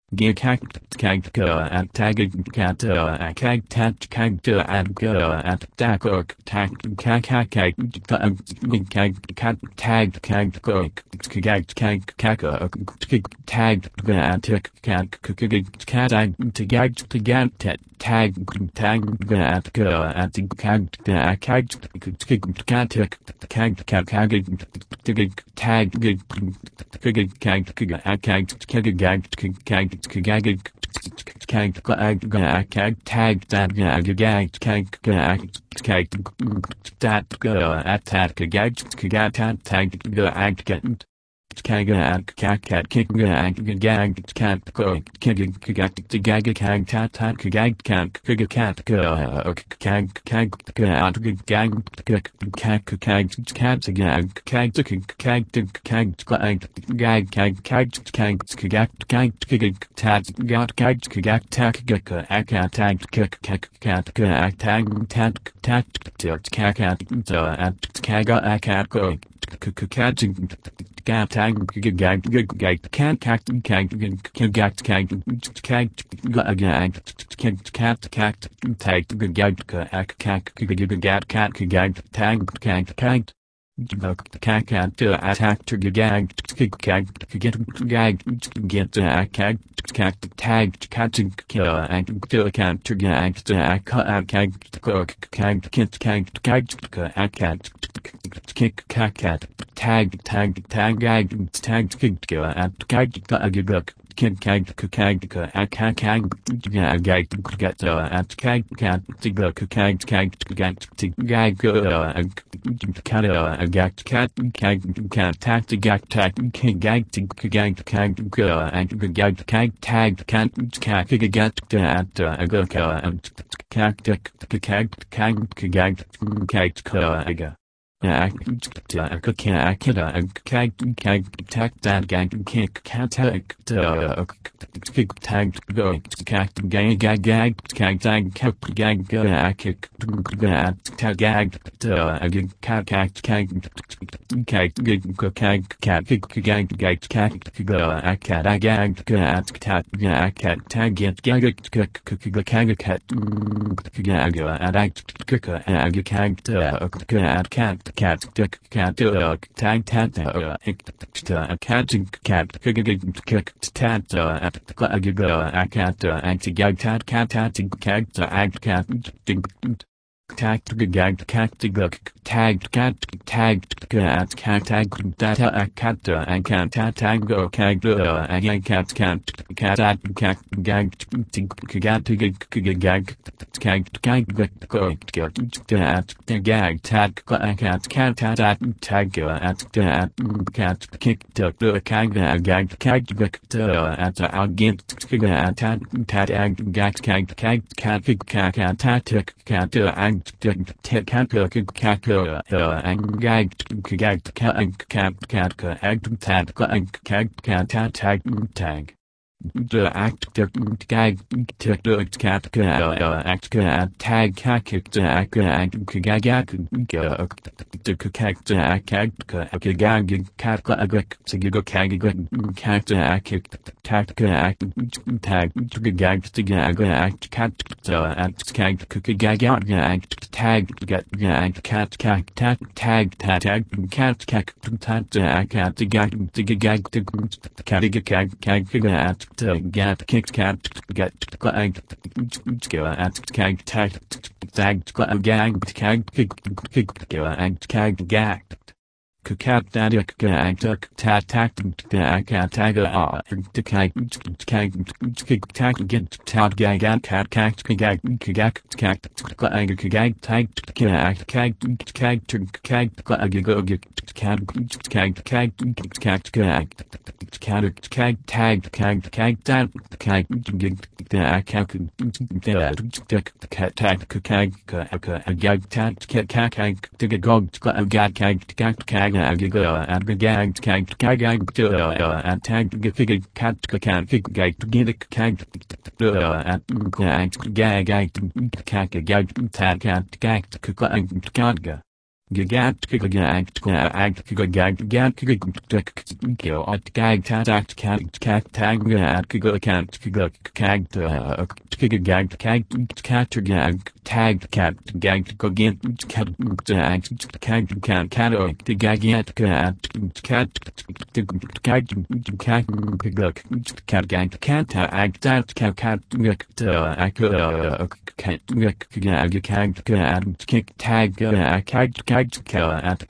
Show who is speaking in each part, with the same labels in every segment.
Speaker 1: Gikaktkagka at Tagakata at Kagtatkagta at Go at Dakok Takkakakak Tagged Kagkok Kagkaka tagged Gatik Kagkatag Tagagtagat tag at Go at Kagta Kagkatik the act tag tag cat act tag kakik act kagak the kakak kagag cat agak sigigo kagag cat act tag tag gag tigag act cat act kag kagag act tag get cat kak tag tag tag cat kak tat cat tigag tigag kag get kicked cat get at kag tag gag kag gag cat dadik gag tat tat tag to kag tag get tat gag cat cat gag cat gag tag Gagat gagag ag gagag gag go at gag tat cat tag at gagag gag gag cat tag cat gag gagin cat gag cat gagat cat gag cat ag tat cat kick tag at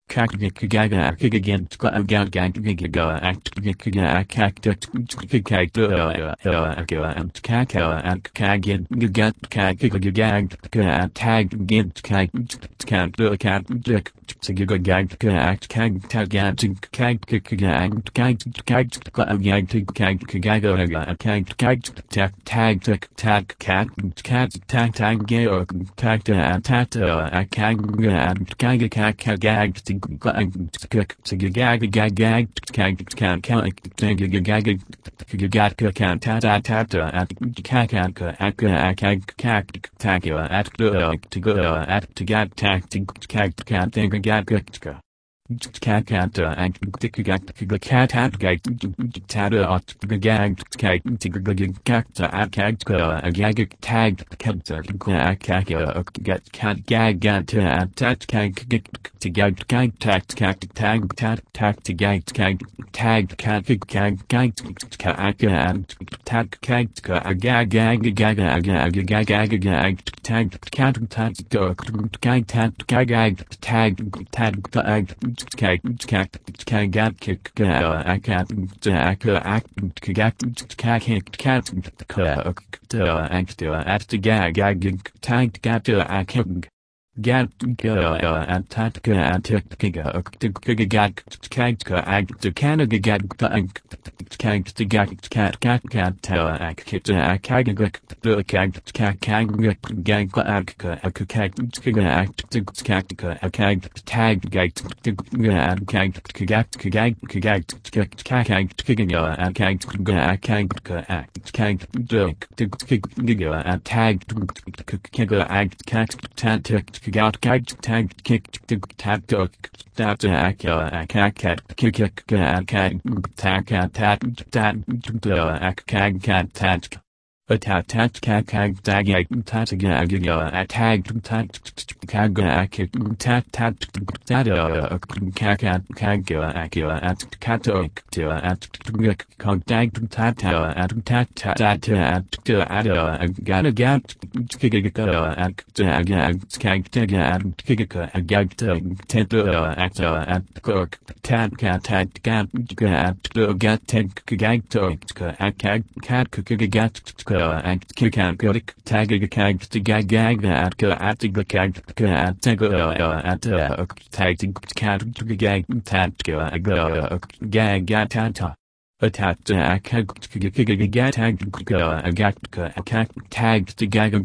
Speaker 1: Kakagaga against Gagaga act Gigaga cactus and Kaka and Kagin Gagat Kagagag tag against Kag Cat Sigagag act Kag Tagat Kag Kagag Kagaga Kag Tag Cat Tag Geo Tag Tata Kag and Kagag Kakata and cat at gate tada at the gag kate gagta at kagka a gag tagged kenta kaka get cat gag at tat kag to gag gag tact cat tag tat tact to gag tagged cat gag gag kaka and tag kagka a gag gag tagged cat tat go gag tat gag tagged Gat and Tatka and Tikiga ag to Canada kag to cat kagak the Got gagged, tagged, kicked, tagged, that a tat tat kag kag tag tat a tagged tat kag tat tat tat kag at kato at contact tat at tat tat at gana gat at gag tent at clerk tat cat at gat tank gat and kikak tag to gag at the gag at tagging cat to gag tat gag tata. A tat tag a tagged to gag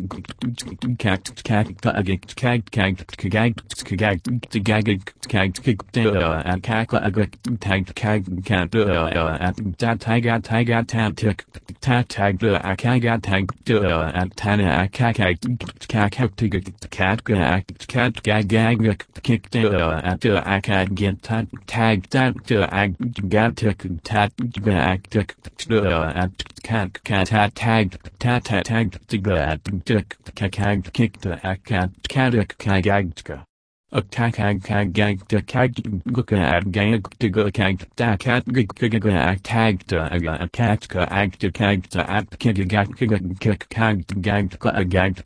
Speaker 1: a tag gag to kag look at gag to go kag cat tag to a cat ag to kag to at kig gag kick kag gag gag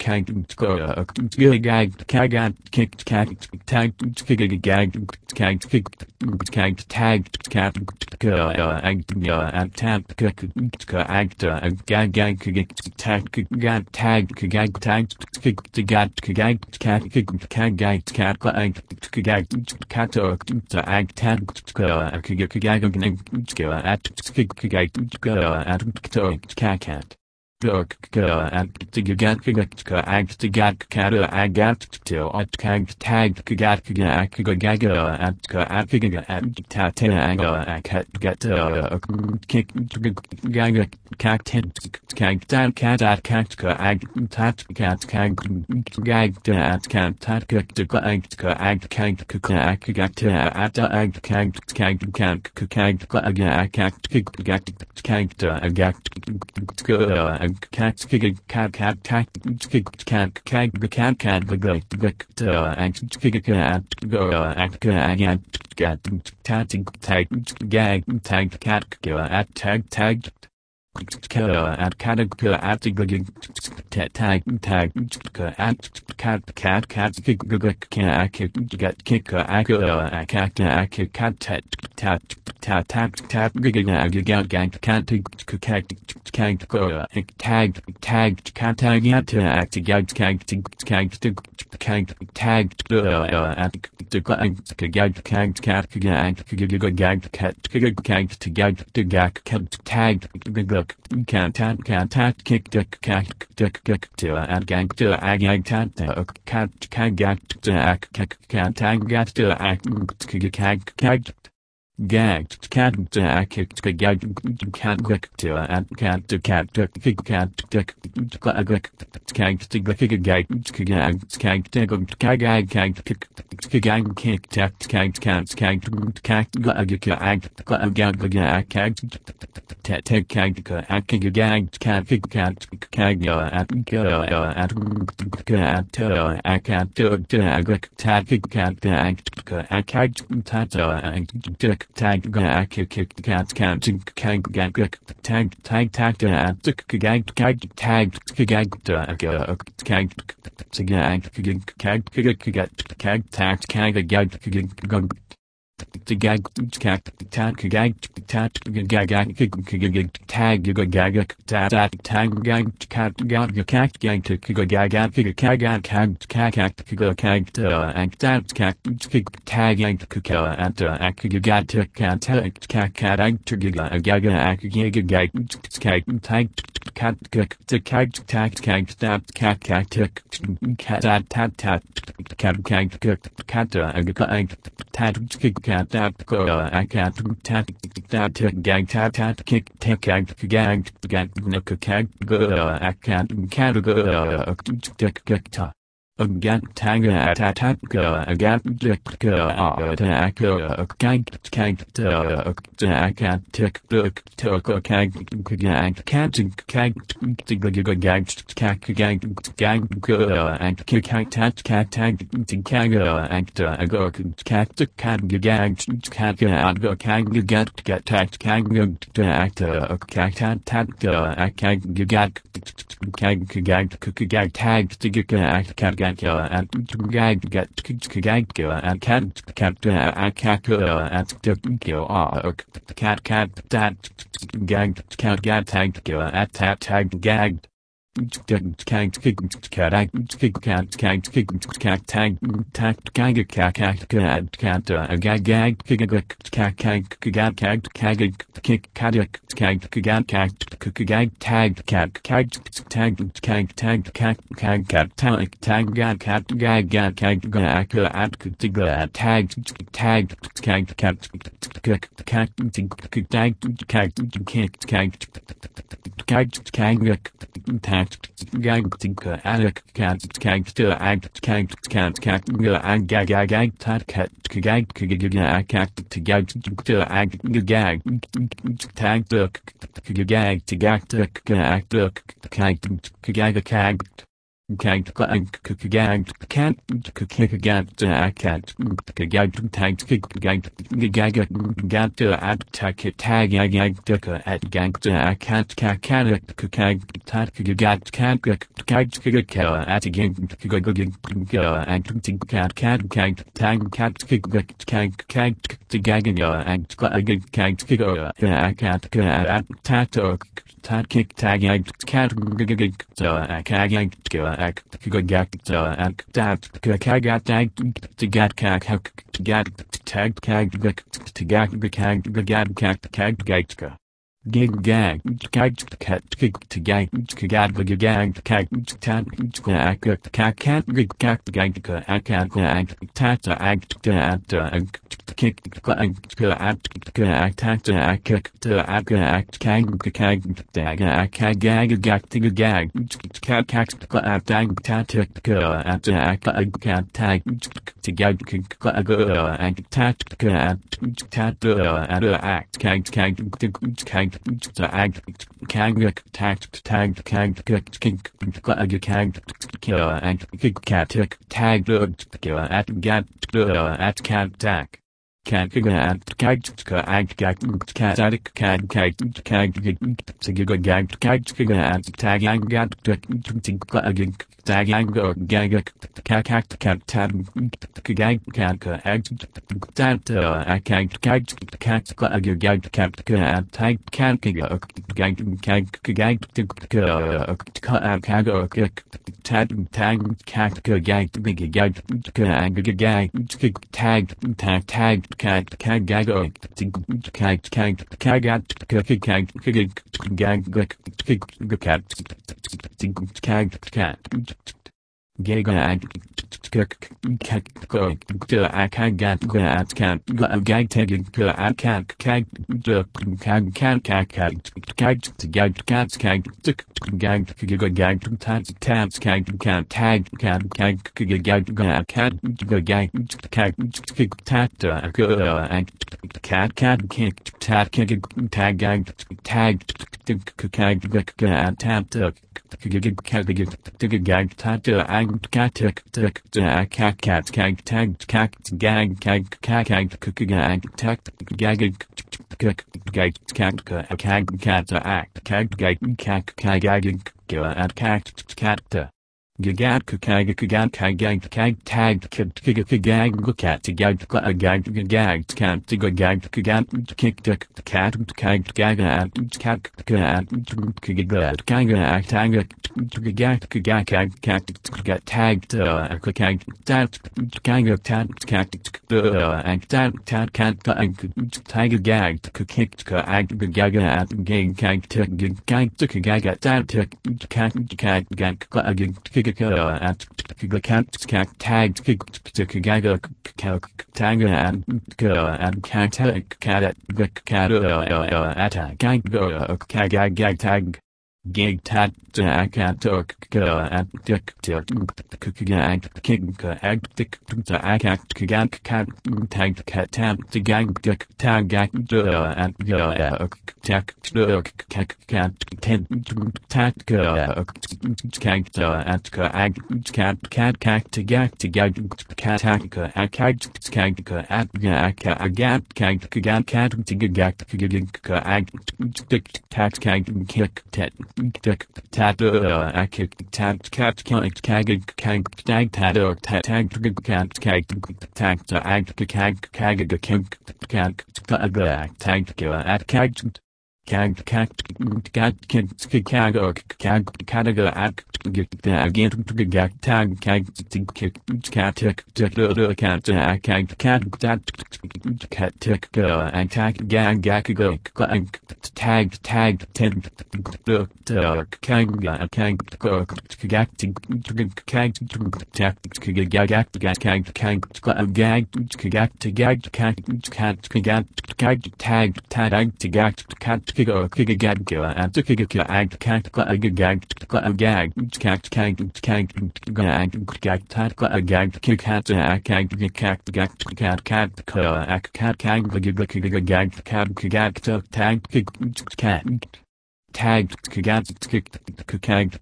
Speaker 1: kag kicked cat tag kig gag kag tagged cat ag at tap ag to gag tag to gat cat cat kato to ag tag cat Dork and to get ag to get catter agat till at kag tagged gat gaga and tatanga cat get kick gaga cat kag tat cat at cat ag tat cat kag gag at cat tat to ag kag gat at ag kag cat figure cat at category at tag tag at cat get kick gagged cat Again, tag attack again, Gig gag gag cat gig to gag gag gag gag tat gag cat cat gig gag gag cat gag tat act at kick at tat act gag gag gag cat gag cat cat at dag tat at cat tag to gag tat act gag to act kag tagged tagged kag kink kag killer and kick cat tag at gat at cat tag Kagagat Kagka Agak Kazadik Kagak Tagagat Kagagat Tagagat Tagag Tagago Gagak Kakak Katan Kagak Kaka Agtata Akag Kagka Agag Kapka Tag Kakaga Gag Kagag Kago Tad Tag Kakka Gag Gag Tag Tag Tag Cat Kagago Cat Kagat Kag Gagag Gagat Kagag Kagag Kagag Kag Tagged Kagag Cat Gag Gag Gag Cat Gag Kagag Kick Cat Kag Gaga Cat Cat Kagag Kagag Tag Kagag Kagag Cat Tagged Kagag Tat Kagag Tat Cat and Tat Cat Tiger Gag Kicked Kag Gaga Gag Kag Gag Kagaga Tat Cat Gag at cat tagged Kagaga Tagger and cat at Kagag tag Gig tat akat at dick kagag kink agtic akat kagag cat tag cat tab to gag dick tag at tak cat ten tat kag at cat to gag to gag cat at kag at agat kag cat to gag ag tat kag kick tet Tat Akik Tat Cat Kag Kag Tag Tat Tat Tag Cat Kag Tag Ag Kag Kag Kink Kag Tag at Kag Kag Cat Cat Kid Kag Kag Kadaga at again Gag Tag Kag Cat Cat Kag Cat Cat Tick and Tag Gag Gag Tag Ten Kag Tagged Kagag Kagag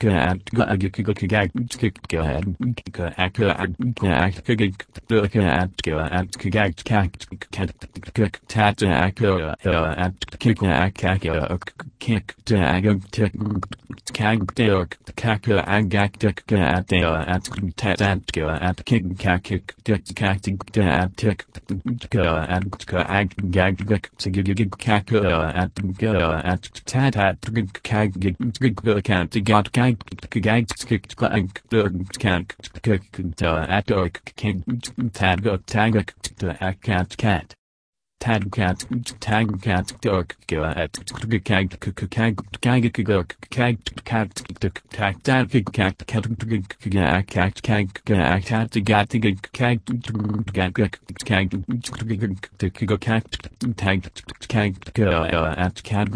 Speaker 1: Cat Tag cat, tag cat, dark, at kag, kag, kag, kag, tag, cat, tag, tag, cat, cat, cat, kag, cat, gat, kag, kag, cat, tag, kag, at cag,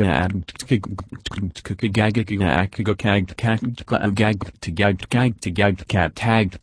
Speaker 1: gag, cat, tag,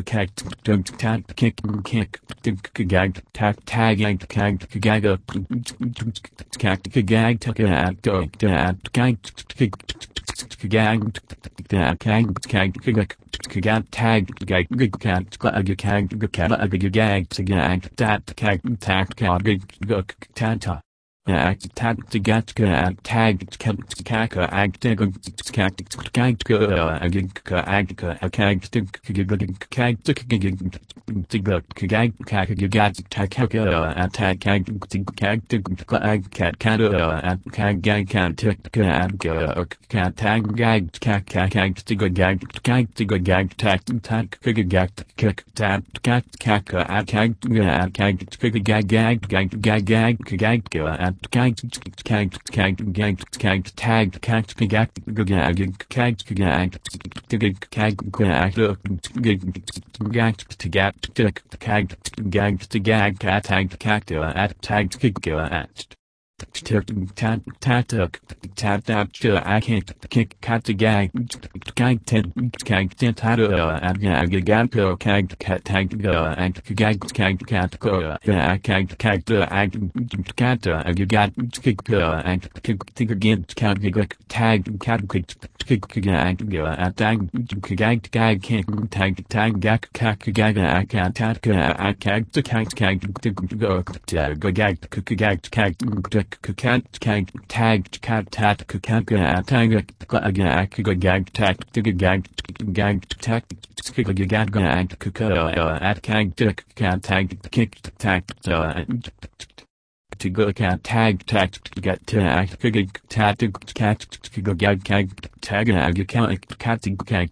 Speaker 1: kick, gag, tag, Gaga Gag to go cat tag tag to get to act cat to cat to go gag tag you can't cat to cat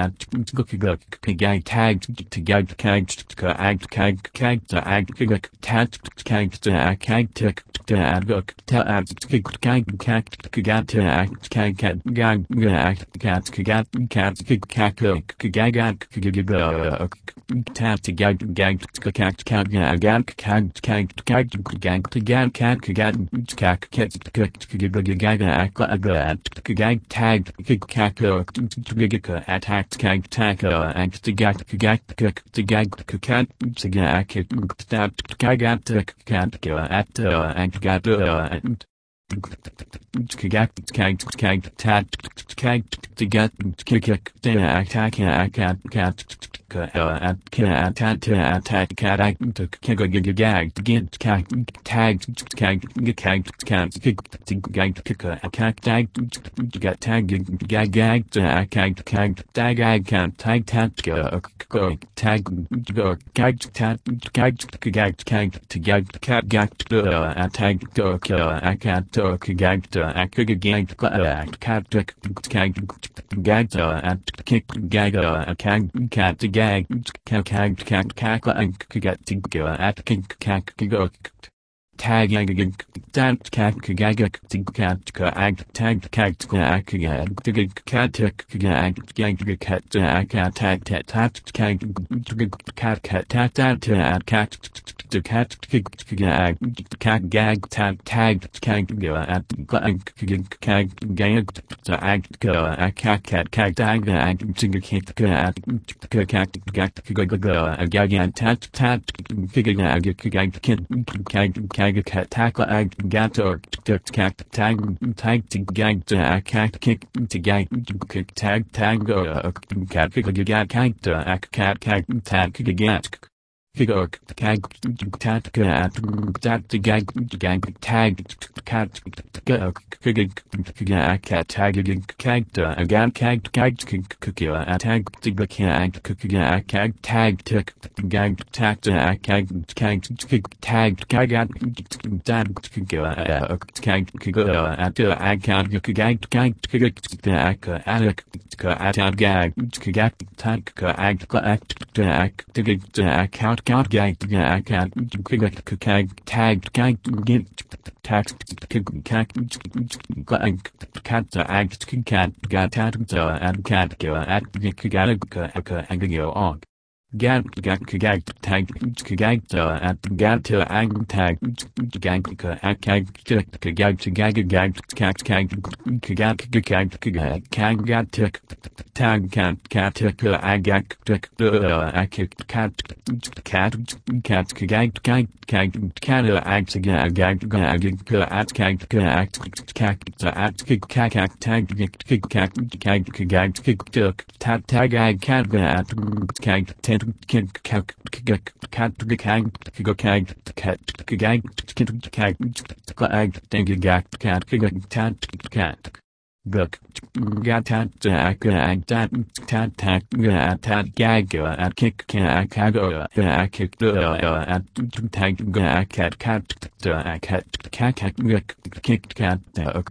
Speaker 1: to go gag tag to gag to act tag to act tat tag to act to add to add gag to get to act gag act cat tat to gag tag that cat Gat gag gag tag gag at gat ag tag gag ag gag gag gag gag cat gag gag gag gag gat tag cat cat ag gag cat cat cat gag gag gag cat ag gag gag at gag cat at gag tag gag tat tag ag cat at Guk gatat tat tat tat tat gag at kick kago at kick at tag cat cat kick cat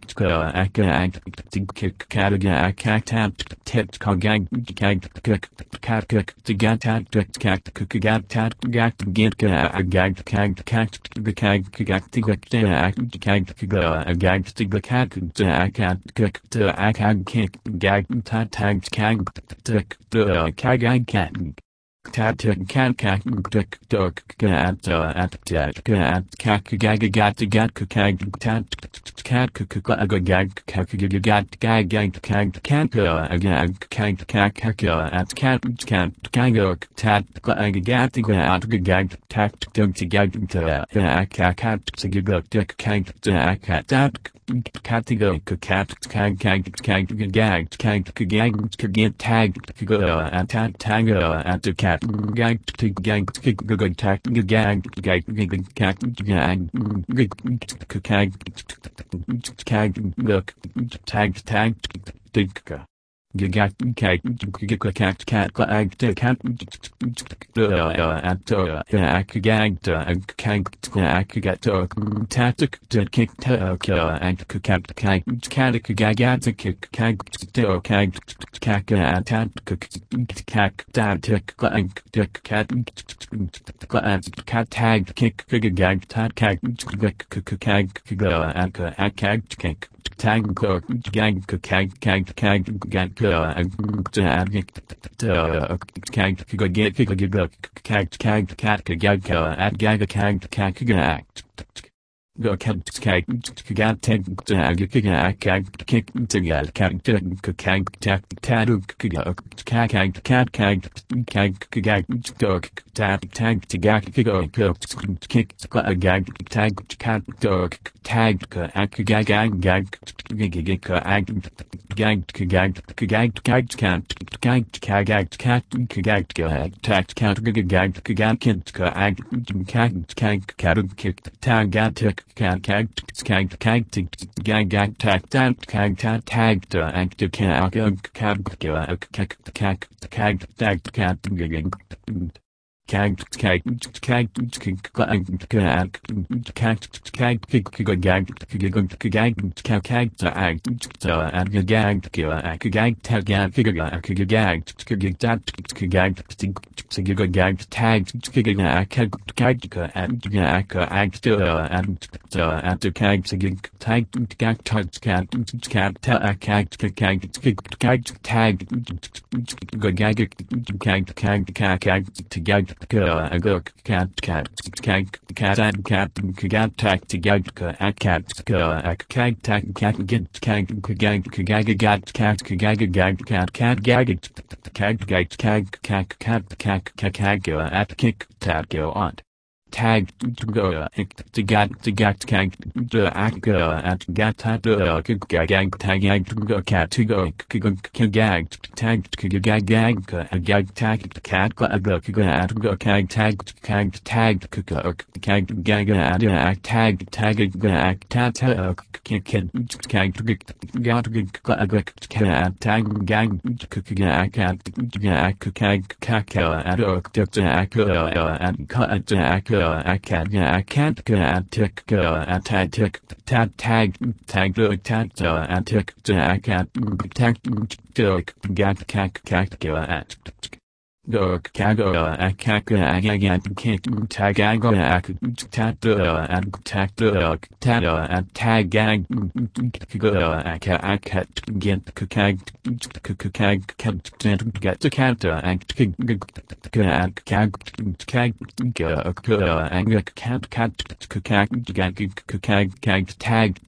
Speaker 1: kick cat tit kagag cat to get at cat gat get gag cat to akag kick gag tat tag kag kagag cat tat cat cat duk at cat gag gat kag tat cat gag gag kag cat at cat gag tat gat gag tat dug to gag cat cat Catigo cat kag gag tag at tango at the cat gag tag Gag cat cat cat ag cat at gag cat tatic kick and cat gag kick cat tag kick gag tat tag Go cat cat cat tag kick together cat tadu tag to gag kick gag tag cat tag Tag to go to get tag the actor at get tag tag to go cat to go gag tag gag tag cat go at go tag tag gag at tag tat Dork Kago Akaka Agagat Kik Tagago Ak Tato and Tato Tato and Tagag Aka Akat Get Kukag Kukag Get the Kata and Kag Angak Cat Cat Kukag Gag Kukag Gag Tag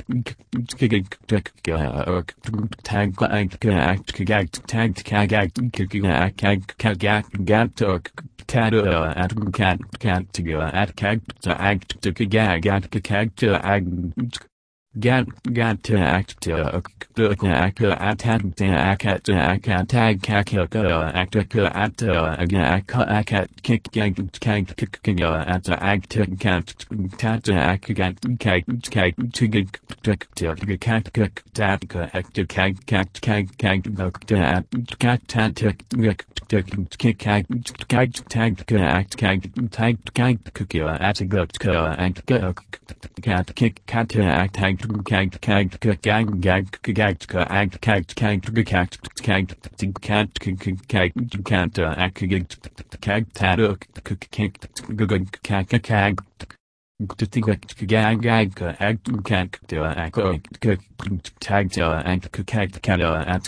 Speaker 1: Tag Kagag Tag Kagag Kagak Gatok Tato at Cat to go at Kag to act to Kagag at Kagag to act. Gat to act to act akat tag kakaka act akat kick kag kick at act cat tat akat kag to cat tat act kag tat kick kag tag act kag cookie at a gut cat kick cat act Kag kag kag gag kag kag kag kag kag kag kag to think gag gag ag to tag to and kag kado at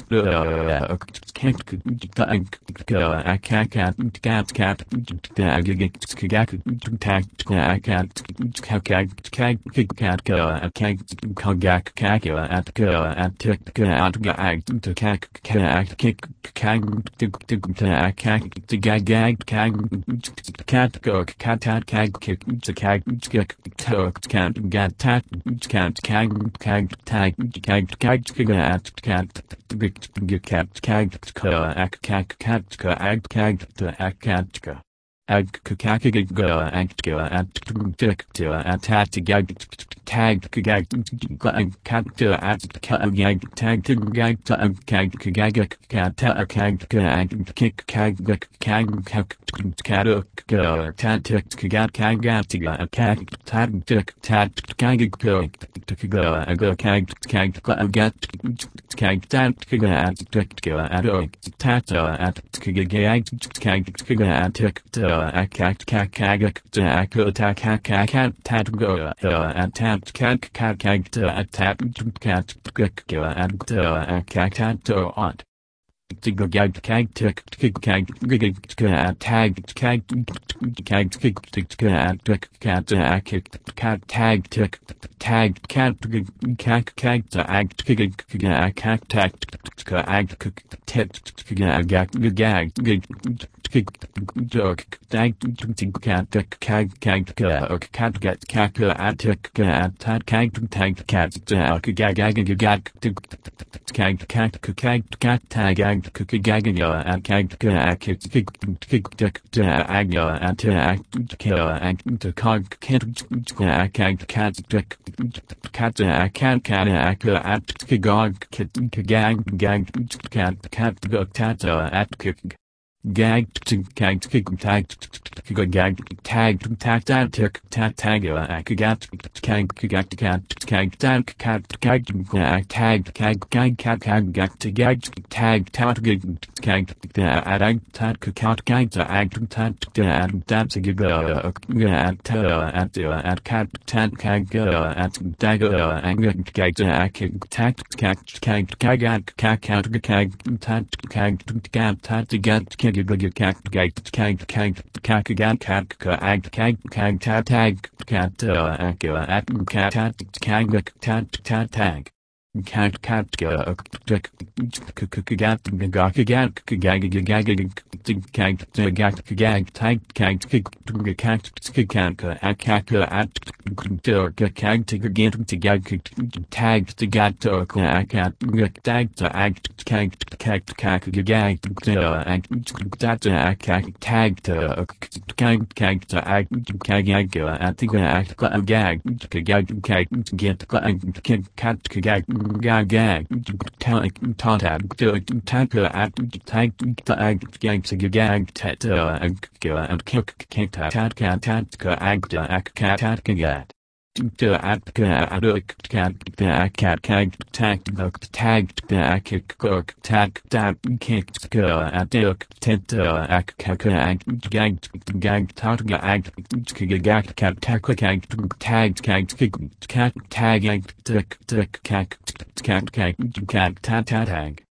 Speaker 1: Ag kakakaga actga at director at gag tag gag cat at gag tag gag kag kata kag kick kag kag tat kagatiga kag tat kag kag tat tata at Gag tag tag tag tag